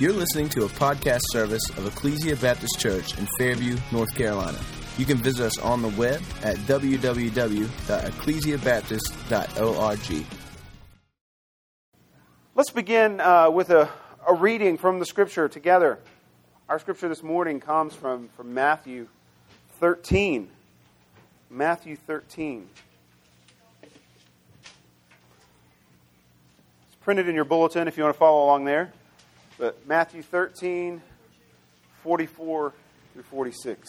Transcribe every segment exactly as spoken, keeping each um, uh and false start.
You're listening to a podcast service of Ecclesia Baptist Church in Fairview, North Carolina. You can visit us on the web at w w w dot ecclesia baptist dot org. Let's begin uh, with a, a reading from the Scripture together. Our Scripture this morning comes from, from Matthew thirteen. Matthew thirteen. It's printed in your bulletin if you want to follow along there. But Matthew thirteen, forty-four through forty-six.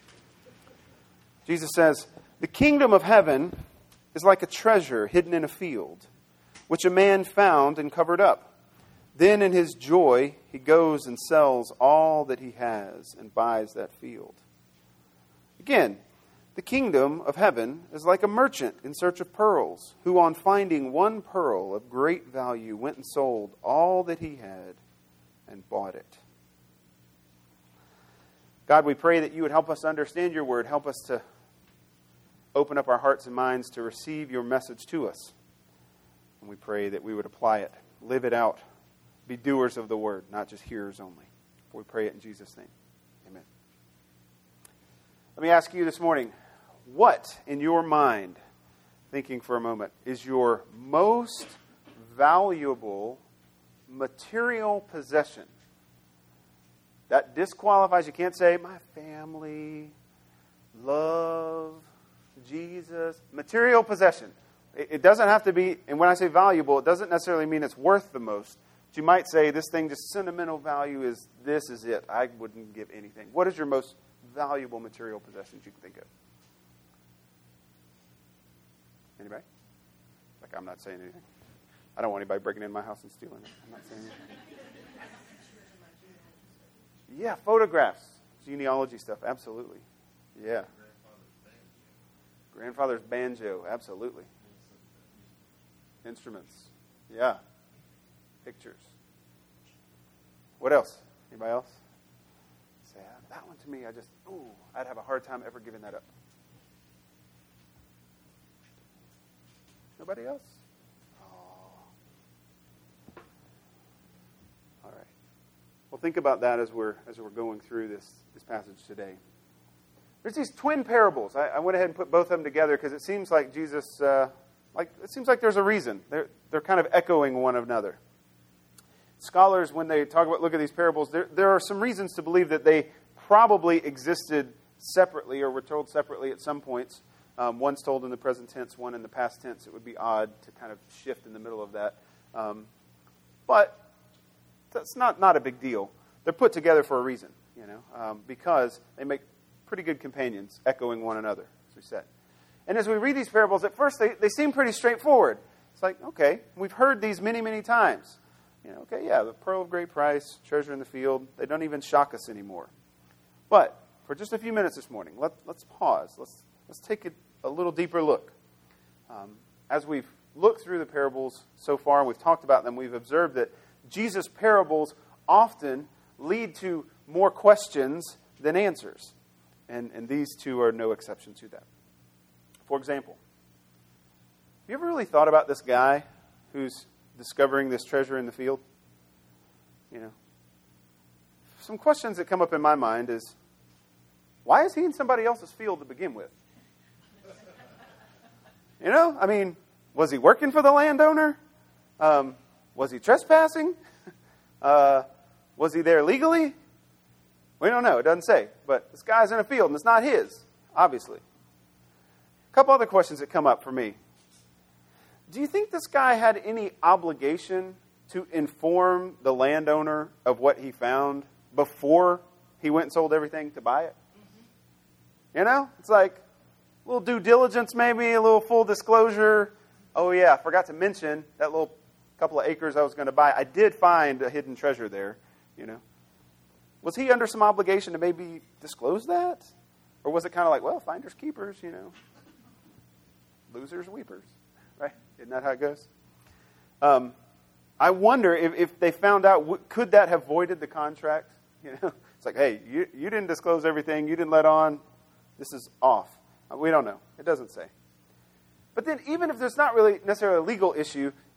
Jesus says, "The kingdom of heaven is like a treasure hidden in a field, which a man found and covered up. Then in his joy he goes and sells all that he has and buys that field." Again, the kingdom of heaven is like a merchant in search of pearls, who on finding one pearl of great value went and sold all that he had and bought it. God, we pray that you would help us understand your word. Help us to open up our hearts and minds to receive your message to us. And we pray that we would apply it, live it out, be doers of the word, not just hearers only. We pray it in Jesus' name. Amen. Let me ask you this morning, what in your mind, thinking for a moment, is your most valuable material possession? That disqualifies. You can't say, my family, love, Jesus. Material possession. It doesn't have to be, and when I say valuable, it doesn't necessarily mean it's worth the most. But you might say, this thing, just sentimental value is, this is it. I wouldn't give anything. What is your most valuable material possessions you can think of? Anybody? Like, I'm not saying anything. I don't want anybody breaking in my house and stealing it. I'm not saying anything. Yeah, photographs. Genealogy stuff. Absolutely. Yeah. Grandfather's banjo. Absolutely. Instruments. Yeah. Pictures. What else? Anybody else? Say, that one to me, I just, ooh, I'd have a hard time ever giving that up. Nobody else? Well, think about that as we're as we're going through this, this passage today. There's these twin parables. I, I went ahead and put both of them together because it seems like Jesus, uh, like it seems like there's a reason. They're they're kind of echoing one another. Scholars, when they talk about look at these parables, there there are some reasons to believe that they probably existed separately or were told separately at some points. Um, one's told in the present tense, one in the past tense. It would be odd to kind of shift in the middle of that, um, but that's not, not a big deal. They're put together for a reason, you know, um, because they make pretty good companions, echoing one another, as we said. And as we read these parables, at first they, they seem pretty straightforward. It's like, okay, we've heard these many, many times. You know, okay, yeah, the pearl of great price, treasure in the field, they don't even shock us anymore. But for just a few minutes this morning, let, let's pause. Let's, let's take a, a little deeper look. Um, as we've looked through the parables so far, and we've talked about them, we've observed that Jesus' parables often lead to more questions than answers. And, and these two are no exception to that. For example, have you ever really thought about this guy who's discovering this treasure in the field? You know, some questions that come up in my mind is, why is he in somebody else's field to begin with? You know, I mean, was he working for the landowner? Um, Was he trespassing? Uh, was he there legally? We don't know. It doesn't say. But this guy's in a field, and it's not his, obviously. A couple other questions that come up for me. Do you think this guy had any obligation to inform the landowner of what he found before he went and sold everything to buy it? You know? It's like a little due diligence maybe, a little full disclosure. Oh, yeah, I forgot to mention that little couple of acres I was going to buy. I did find a hidden treasure there, you know. Was he under some obligation to maybe disclose that? Or was it kind of like, well, finders keepers, you know. Losers weepers, right? Isn't that how it goes? Um, I wonder if, if they found out, could that have voided the contract? You know, it's like, hey, you, you didn't disclose everything. You didn't let on. This is off. We don't know. It doesn't say. But then even if there's not really necessarily a legal issue,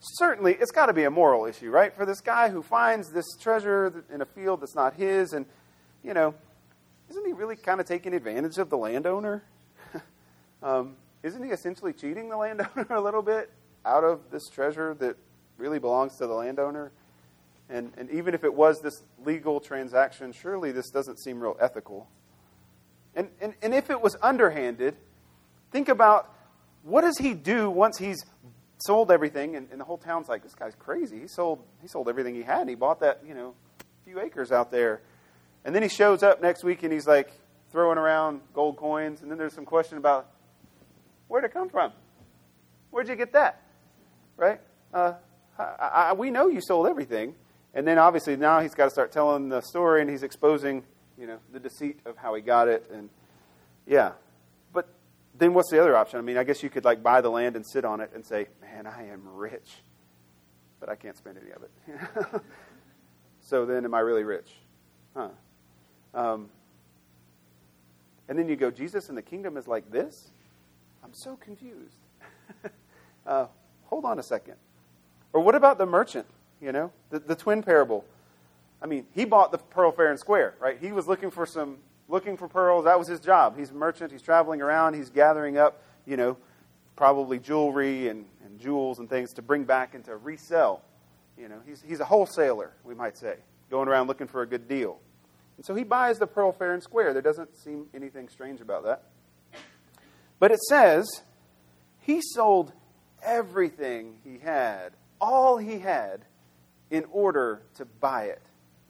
certainly it's got to be a moral issue, right? For this guy who finds this treasure in a field that's not his, and, you know, isn't he really kind of taking advantage of the landowner? um, isn't he essentially cheating the landowner a little bit out of this treasure that really belongs to the landowner? And, and even if it was this legal transaction, surely this doesn't seem real ethical. And, and, and if it was underhanded, think about, what does he do once he's sold everything? And, and the whole town's like, this guy's crazy. He sold he sold everything he had. He bought that, you know, few acres out there. And then he shows up next week and he's like throwing around gold coins. And then there's some question about, where'd it come from? Where'd you get that? Right? Uh, I, I, we know you sold everything. And then obviously now he's got to start telling the story, and he's exposing, you know, the deceit of how he got it. And yeah. But then what's the other option? I mean, I guess you could like buy the land and sit on it and say, man, I am rich, but I can't spend any of it. So then am I really rich? Huh. Um, and then you go, Jesus in the kingdom is like this? I'm so confused. uh, hold on a second. Or what about the merchant, you know, the, the twin parable? I mean, he bought the pearl fair and square, right? He was looking for some, looking for pearls. That was his job. He's a merchant. He's traveling around. He's gathering up, you know, probably jewelry and, and jewels and things to bring back and to resell. You know, he's he's a wholesaler, we might say, going around looking for a good deal. And so he buys the pearl fair and square. There doesn't seem anything strange about that. But it says he sold everything he had, all he had, in order to buy it.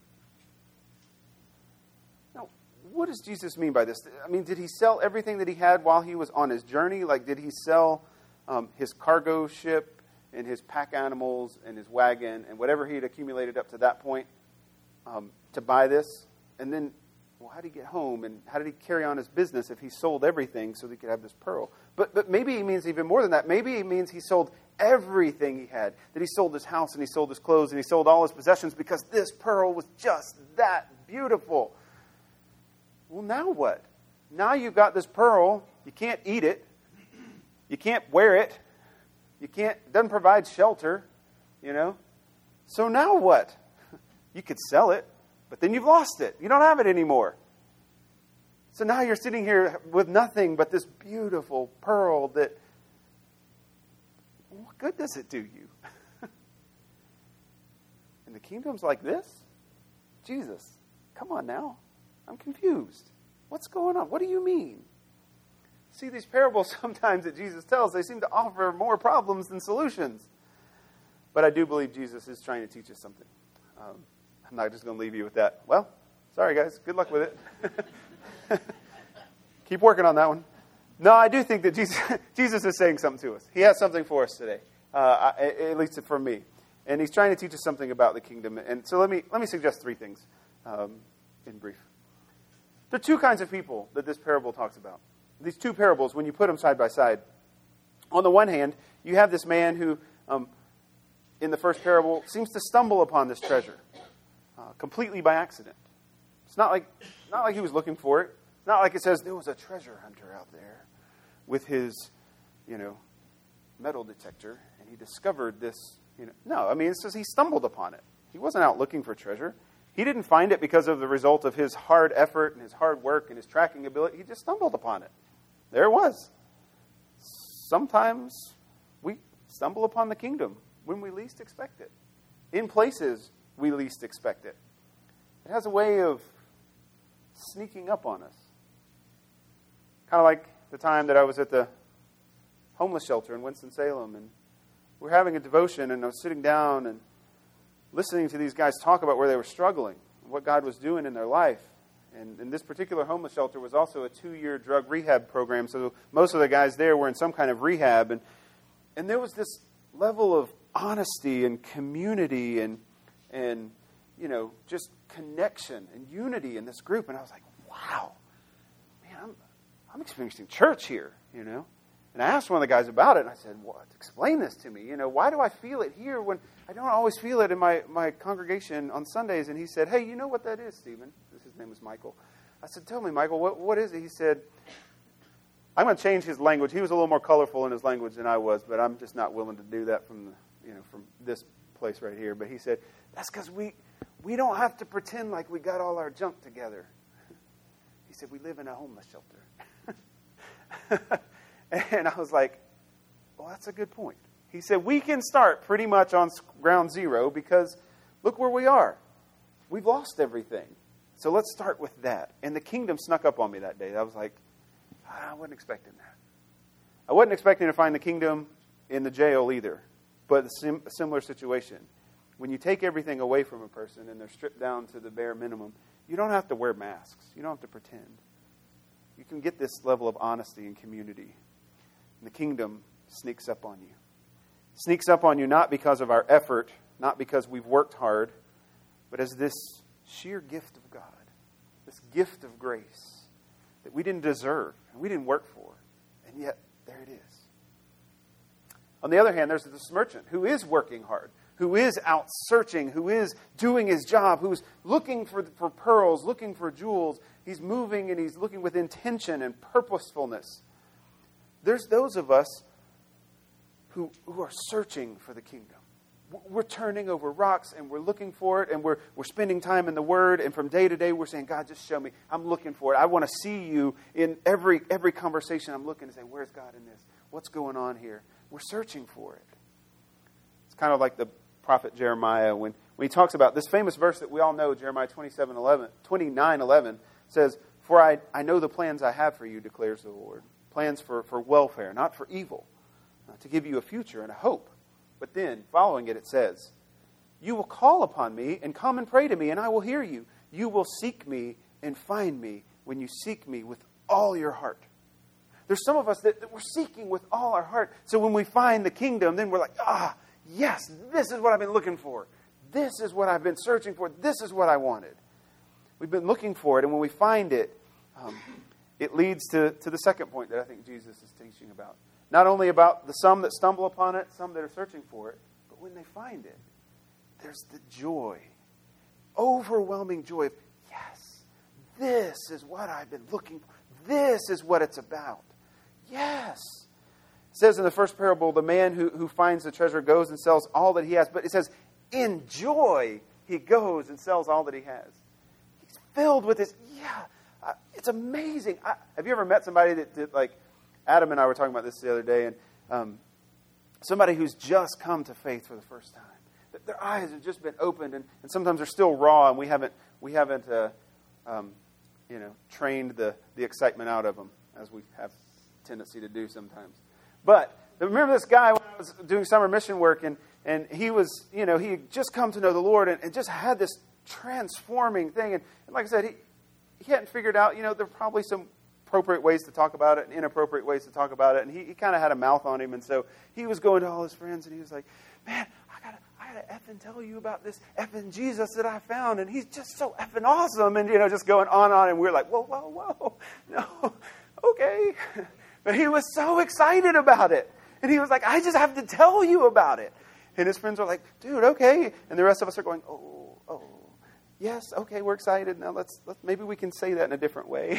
Now, what does Jesus mean by this? I mean, did he sell everything that he had while he was on his journey? Like, did he sell um, his cargo ship and his pack animals and his wagon and whatever he had accumulated up to that point um, to buy this? And then, well, how did he get home? And how did he carry on his business if he sold everything so that he could have this pearl? But but maybe he means even more than that. Maybe he means he sold everything he had. That he sold his house and he sold his clothes and he sold all his possessions because this pearl was just that beautiful. Well, now what? Now you've got this pearl. You can't eat it. You can't wear it. You can't, it doesn't provide shelter, you know. So now what? You could sell it, but then you've lost it. You don't have it anymore. So now you're sitting here with nothing but this beautiful pearl that, what good does it do you? And the kingdom's like this? Jesus, come on now. I'm confused. What's going on? What do you mean? See, these parables sometimes that Jesus tells, they seem to offer more problems than solutions. But I do believe Jesus is trying to teach us something. Um, I'm not just going to leave you with that. Well, sorry guys. Good luck with it. Keep working on that one. No, I do think that Jesus, Jesus is saying something to us. He has something for us today, uh, I, at least for me. And he's trying to teach us something about the kingdom. And so let me let me suggest three things um, in brief. There are two kinds of people that this parable talks about. These two parables, when you put them side by side, on the one hand, you have this man who, um, in the first parable, seems to stumble upon this treasure uh, completely by accident. It's not like not like he was looking for it. It's not like it says there was a treasure hunter out there with his, you know, metal detector, and he discovered this. You know, no, I mean it says he stumbled upon it. He wasn't out looking for treasure. He didn't find it because of the result of his hard effort and his hard work and his tracking ability. He just stumbled upon it. There it was. Sometimes we stumble upon the kingdom when we least expect it, in places we least expect it. It has a way of sneaking up on us. Kind of like the time that I was at the homeless shelter in Winston-Salem, and we were having a devotion, and I was sitting down and listening to these guys talk about where they were struggling, what God was doing in their life. And, and this particular homeless shelter was also a two-year drug rehab program, so most of the guys there were in some kind of rehab. And, and there was this level of honesty and community and, and, you know, just connection and unity in this group. And I was like, wow, man, I'm, I'm experiencing church here, you know. And I asked one of the guys about it, and I said, what? Explain this to me. You know, why do I feel it here when I don't always feel it in my, my congregation on Sundays? And he said, hey, you know what that is, Stephen? His name was Michael. I said, tell me, Michael, what, what is it? He said, I'm going to change his language. He was a little more colorful in his language than I was, but I'm just not willing to do that from the you know, from this place right here. But he said, that's because we, we don't have to pretend like we got all our junk together. He said, we live in a homeless shelter. And I was like, well, that's a good point. He said, we can start pretty much on ground zero because look where we are. We've lost everything. So let's start with that. And the kingdom snuck up on me that day. I was like, I wasn't expecting that. I wasn't expecting to find the kingdom in the jail either. But a, sim- a similar situation. When you take everything away from a person and they're stripped down to the bare minimum, you don't have to wear masks. You don't have to pretend. You can get this level of honesty and community. And the kingdom sneaks up on you. Sneaks up on you not because of our effort, not because we've worked hard, but as this sheer gift of God, this gift of grace that we didn't deserve and we didn't work for, and yet there it is. On the other hand, there's this merchant who is working hard, who is out searching, who is doing his job, who's looking for, for pearls, looking for jewels. He's moving and he's looking with intention and purposefulness. There's those of us who, who are searching for the kingdom. We're turning over rocks and we're looking for it and we're we're spending time in the Word, and from day to day we're saying, God, just show me. I'm looking for it. I want to see you in every every conversation. I'm looking to say, where's God in this? What's going on here? We're searching for it. It's kind of like the prophet Jeremiah when, when he talks about this famous verse that we all know, Jeremiah twenty-seven eleven, twenty-nine eleven says, for I, I know the plans I have for you, declares the Lord. Plans for, for welfare, not for evil, uh, to give you a future and a hope. But then, following it, it says, you will call upon me and come and pray to me, and I will hear you. You will seek me and find me when you seek me with all your heart. There's some of us that, that we're seeking with all our heart. So when we find the kingdom, then we're like, ah, yes, this is what I've been looking for. This is what I've been searching for. This is what I wanted. We've been looking for it, and when we find it, um, it leads to, to the second point that I think Jesus is teaching about. Not only about the some that stumble upon it, some that are searching for it, but when they find it, there's the joy, overwhelming joy of, yes, this is what I've been looking for. This is what it's about. Yes. It says in the first parable, the man who, who finds the treasure goes and sells all that he has. But it says, in joy, he goes and sells all that he has. He's filled with this, yeah, uh, it's amazing. I, have you ever met somebody that did, like, Adam and I were talking about this the other day, and um, somebody who's just come to faith for the first time. Their eyes have just been opened, and, and sometimes they're still raw, and we haven't we haven't uh, um, you know trained the the excitement out of them as we have tendency to do sometimes. But remember this guy when I was doing summer mission work, and and he was you know he had just come to know the Lord, and, and just had this transforming thing, and, and like I said, he he hadn't figured out you know there were probably some appropriate ways to talk about it and inappropriate ways to talk about it. And he, he kind of had a mouth on him. And so he was going to all his friends and he was like, man, I got to I gotta effing tell you about this effing Jesus that I found. And he's just so effing awesome. And, you know, just going on and on. And we we're like, whoa, whoa, whoa. No, okay. But he was so excited about it. And he was like, I just have to tell you about it. And his friends were like, dude, okay. And the rest of us are going, oh, oh, yes, okay, we're excited. Now let's, let's maybe we can say that in a different way.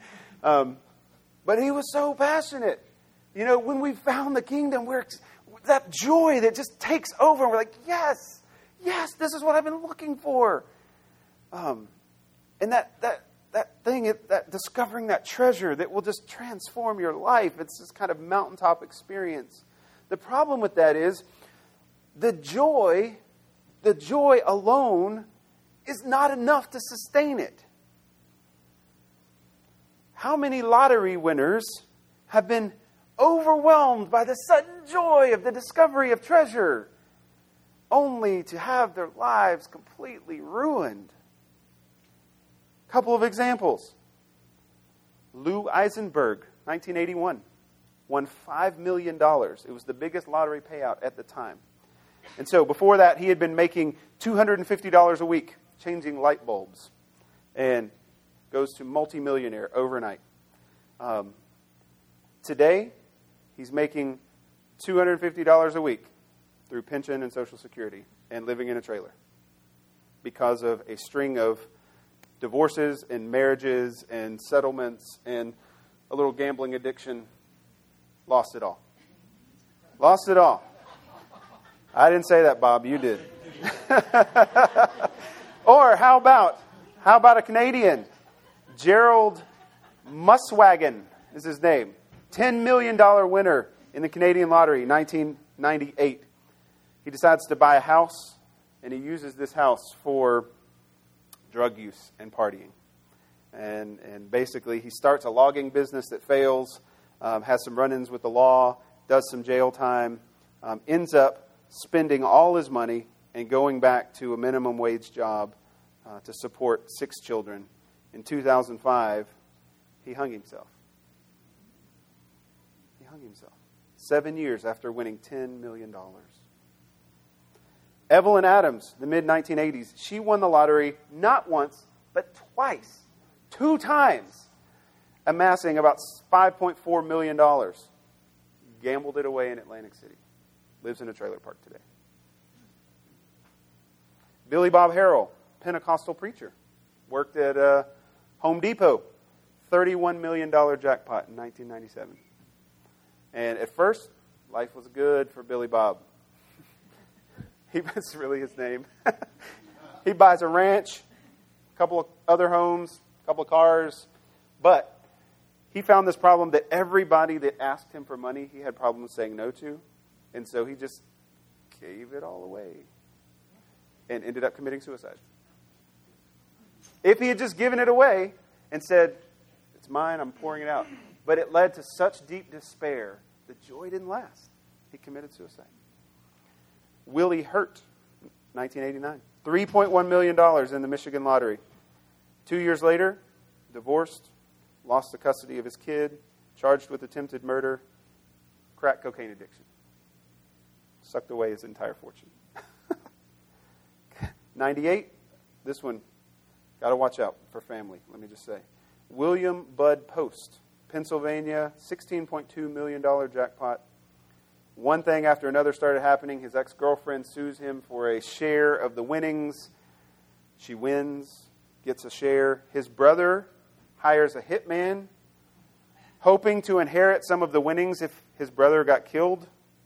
Um, but he was so passionate. You know, when we found the kingdom, we're that joy that just takes over. And we're like, yes, yes, this is what I've been looking for. Um, and that that that thing, that discovering that treasure that will just transform your life. It's this kind of mountaintop experience. The problem with that is the joy, the joy alone is not enough to sustain it. How many lottery winners have been overwhelmed by the sudden joy of the discovery of treasure, only to have their lives completely ruined? A couple of examples. Lou Eisenberg, nineteen eighty-one, won five million dollars. It was the biggest lottery payout at the time. And so before that, he had been making two hundred fifty dollars a week changing light bulbs. And goes to multimillionaire overnight. Um, today, he's making two hundred fifty dollars a week through pension and Social Security and living in a trailer because of a string of divorces and marriages and settlements and a little gambling addiction. Lost it all. Lost it all. I didn't say that, Bob. You did. Or how about, how about a Canadian? Gerald Muswagon is his name. ten million dollars winner in the Canadian lottery, nineteen ninety-eight. He decides to buy a house, and he uses this house for drug use and partying. And and basically, he starts a logging business that fails, um, has some run-ins with the law, does some jail time, um, ends up spending all his money and going back to a minimum wage job uh, to support six children. In two thousand five, he hung himself. He hung himself. Seven years after winning ten million dollars. Evelyn Adams, the mid nineteen eighties, she won the lottery not once, but twice. Two times, amassing about five point four million dollars. Gambled it away in Atlantic City. Lives in a trailer park today. Billy Bob Harrell, Pentecostal preacher. Worked at uh, Home Depot. thirty-one million dollars jackpot in nineteen ninety-seven. And at first, life was good for Billy Bob. He That's really his name. He buys a ranch, a couple of other homes, a couple of cars. But he found this problem that everybody that asked him for money, he had problems saying no to. And so he just gave it all away and ended up committing suicide. If he had just given it away and said, it's mine, I'm pouring it out. But it led to such deep despair, the joy didn't last. He committed suicide. Willie Hurt, nineteen eighty-nine. three point one million dollars in the Michigan lottery. Two years later, divorced, lost the custody of his kid, charged with attempted murder, crack cocaine addiction. Sucked away his entire fortune. ninety-eight, this one, got to watch out for family, let me just say. William Bud Post, Pennsylvania, sixteen point two million dollars jackpot. One thing after another started happening. His ex-girlfriend sues him for a share of the winnings. She wins, gets a share. His brother hires a hitman, hoping to inherit some of the winnings if his brother got killed.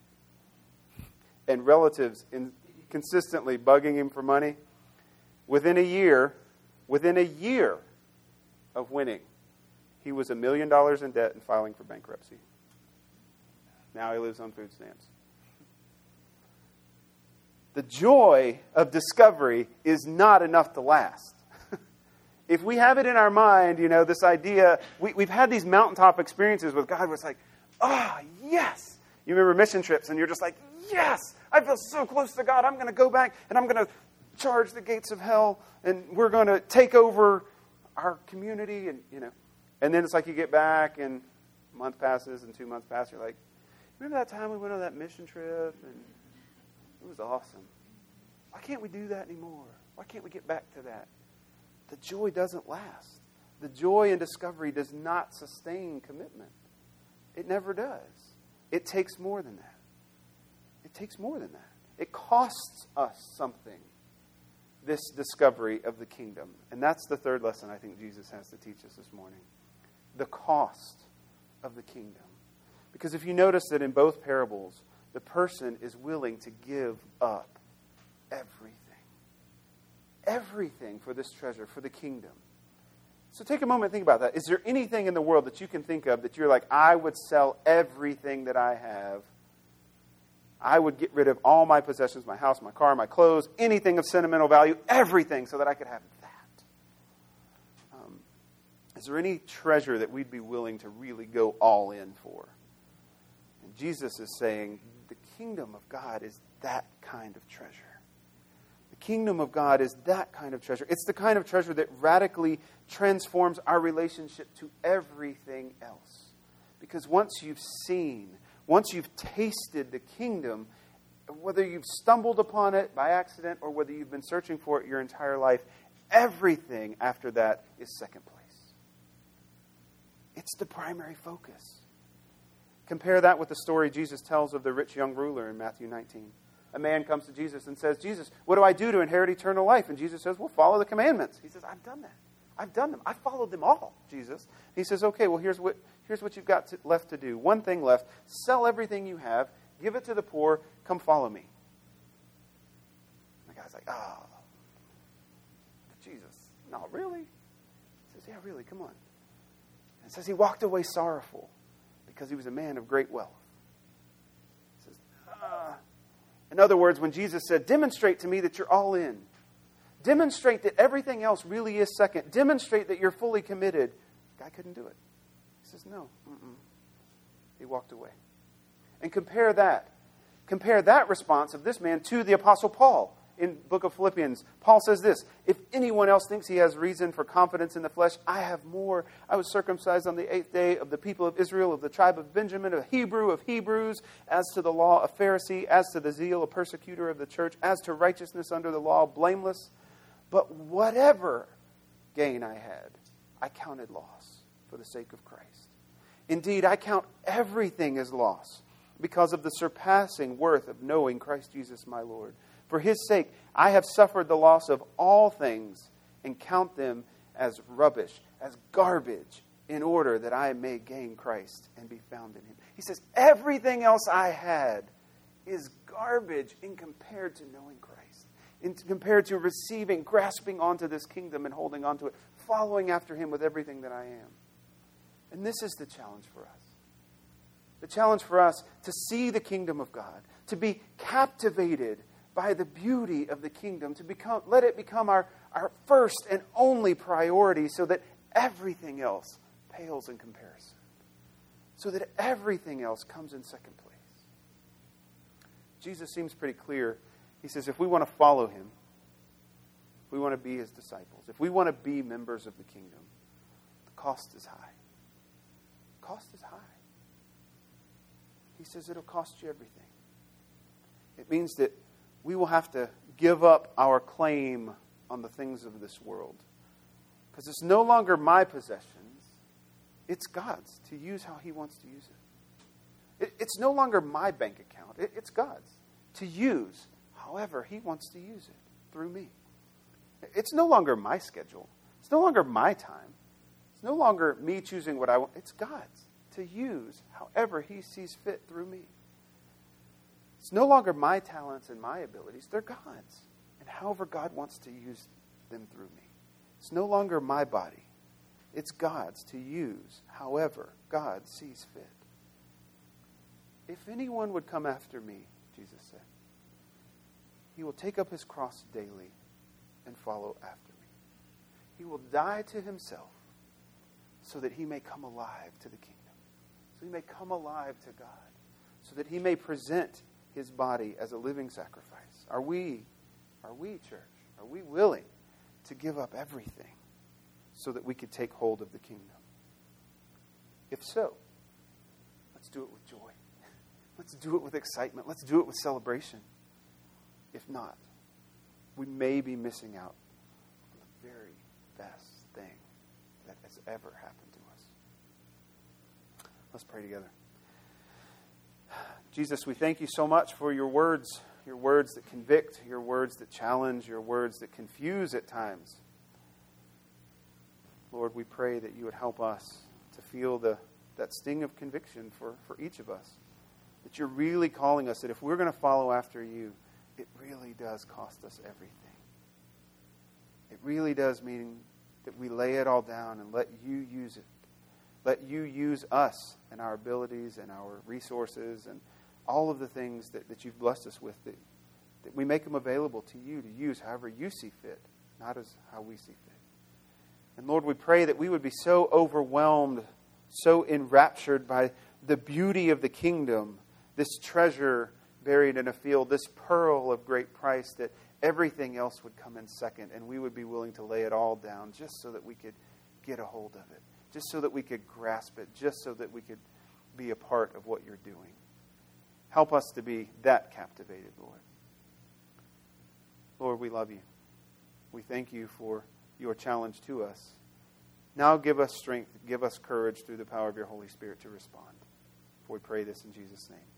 And relatives in consistently bugging him for money. Within a year, within a year of winning, he was a million dollars in debt and filing for bankruptcy. Now he lives on food stamps. The joy of discovery is not enough to last. If we have it in our mind, you know, this idea, we, we've had these mountaintop experiences with God where it's like, ah, oh, yes. You remember mission trips and you're just like, yes, I feel so close to God. I'm going to go back and I'm going to charge the gates of hell and we're going to take over our community. And, you know, and then it's like you get back and a month passes and two months pass. You're like, remember that time we went on that mission trip and it was awesome. Why can't we do that anymore? Why can't we get back to that? The joy doesn't last. The joy in discovery does not sustain commitment. It never does. It takes more than that. It takes more than that. It costs us something, this discovery of the kingdom. And that's the third lesson I think Jesus has to teach us this morning. The cost of the kingdom. Because if you notice that in both parables, the person is willing to give up everything. Everything for this treasure, for the kingdom. So take a moment and think about that. Is there anything in the world that you can think of that you're like, I would sell everything that I have. I would get rid of all my possessions, my house, my car, my clothes, anything of sentimental value, everything so that I could have that. Um, is there any treasure that we'd be willing to really go all in for? And Jesus is saying the kingdom of God is that kind of treasure. The kingdom of God is that kind of treasure. It's the kind of treasure that radically transforms our relationship to everything else. Because once you've seen, once you've tasted the kingdom, whether you've stumbled upon it by accident or whether you've been searching for it your entire life, everything after that is second place. It's the primary focus. Compare that with the story Jesus tells of the rich young ruler in Matthew nineteen. A man comes to Jesus and says, Jesus, what do I do to inherit eternal life? And Jesus says, well, follow the commandments. He says, I've done that. I've done them. I've followed them all, Jesus. He says, okay, well, here's what here's what you've got to, left to do. One thing left. Sell everything you have. Give it to the poor. Come follow me. like, oh. But Jesus, no, really? He says, yeah, really, come on. And it says he walked away sorrowful because he was a man of great wealth. He says, ah. In other words, when Jesus said, demonstrate to me that you're all in. Demonstrate that everything else really is second. Demonstrate that you're fully committed. The guy couldn't do it. He says, no. Mm-mm. He walked away. And compare that. Compare that response of this man to the Apostle Paul in the book of Philippians. Paul says this, if anyone else thinks he has reason for confidence in the flesh, I have more. I was circumcised on the eighth day of the people of Israel, of the tribe of Benjamin, a Hebrew of Hebrews, as to the law, a Pharisee, as to the zeal, a persecutor of the church, as to righteousness under the law, blameless. But whatever gain I had, I counted loss for the sake of Christ. Indeed, I count everything as loss because of the surpassing worth of knowing Christ Jesus my Lord. For his sake, I have suffered the loss of all things and count them as rubbish, as garbage, in order that I may gain Christ and be found in him. He says, everything else I had is garbage in compared to knowing Christ, in compared to receiving, grasping onto this kingdom and holding onto it, following after him with everything that I am. And this is the challenge for us. The challenge for us to see the kingdom of God, to be captivated by the beauty of the kingdom, to become, let it become our, our first and only priority so that everything else pales in comparison. So that everything else comes in second place. Jesus seems pretty clear. He says if we want to follow him, if we want to be his disciples, if we want to be members of the kingdom, the cost is high. The cost is high. He says it'll cost you everything. It means that we will have to give up our claim on the things of this world. Because it's no longer my possessions. It's God's to use how he wants to use it. it it's no longer my bank account. It, it's God's to use however he wants to use it through me. It's no longer my schedule. It's no longer my time. It's no longer me choosing what I want. It's God's to use however he sees fit through me. It's no longer my talents and my abilities. They're God's. And however God wants to use them through me. It's no longer my body. It's God's to use however God sees fit. If anyone would come after me, Jesus said, he will take up his cross daily and follow after me. He will die to himself so that he may come alive to the kingdom. So he may come alive to God. So that he may present his body as a living sacrifice. Are we, are we, church, are we willing to give up everything so that we could take hold of the kingdom? If so, let's do it with joy. Let's do it with excitement. Let's do it with celebration. If not, we may be missing out on the very best thing that has ever happened to us. Let's pray together. Jesus, we thank you so much for your words, your words that convict, your words that challenge, your words that confuse at times. Lord, we pray that you would help us to feel the that sting of conviction for, for each of us. That you're really calling us, that if we're going to follow after you, it really does cost us everything. It really does mean that we lay it all down and let you use it. Let you use us and our abilities and our resources and all of the things that, that you've blessed us with, that, that we make them available to you to use however you see fit, not as how we see fit. And Lord, we pray that we would be so overwhelmed, so enraptured by the beauty of the kingdom, this treasure buried in a field, this pearl of great price, that everything else would come in second, and we would be willing to lay it all down just so that we could get a hold of it, just so that we could grasp it, just so that we could be a part of what you're doing. Help us to be that captivated, Lord. Lord, we love you. We thank you for your challenge to us. Now give us strength, give us courage through the power of your Holy Spirit to respond. For we pray this in Jesus' name.